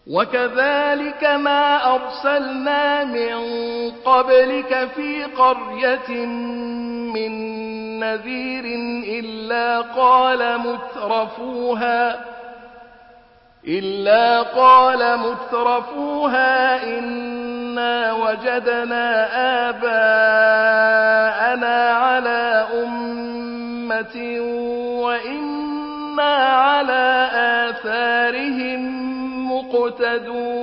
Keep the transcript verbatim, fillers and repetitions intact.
وكذلك ما أرسلنا من قبلك في قرية من نذير إلا قال مترفوها إلا قال مترفوها إنا وجدنا آباءنا على أمة وإنا على آثارهم مقتدون